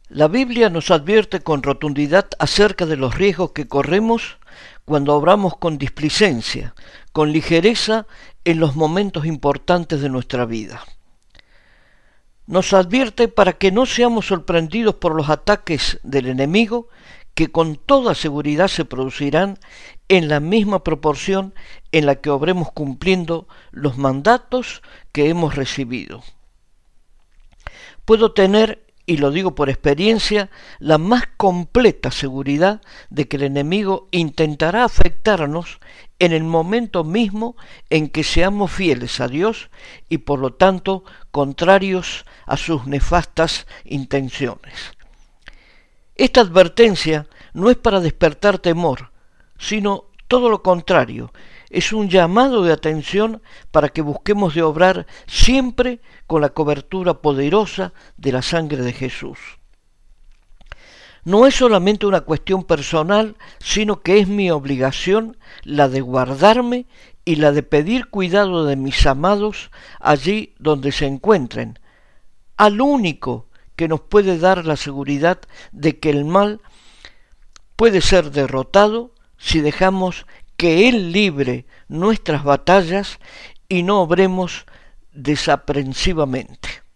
La Biblia nos advierte con rotundidad acerca de los riesgos que corremos cuando obramos con displicencia, con ligereza en los momentos importantes de nuestra vida. Nos advierte para que no seamos sorprendidos por los ataques del enemigo que con toda seguridad se producirán en la misma proporción en la que obremos cumpliendo los mandatos que hemos recibido. Puedo tener, y lo digo por experiencia, la más completa seguridad de que el enemigo intentará afectarnos en el momento mismo en que seamos fieles a Dios y por lo tanto contrarios a sus nefastas intenciones. Esta advertencia no es para despertar temor, sino todo lo contrario, es un llamado de atención para que busquemos de obrar siempre con la cobertura poderosa de la sangre de Jesús. No es solamente una cuestión personal, sino que es mi obligación la de guardarme y la de pedir cuidado de mis amados allí donde se encuentren, al único que nos puede dar la seguridad de que el mal puede ser derrotado si dejamos que Él libre nuestras batallas y no obremos desaprensivamente.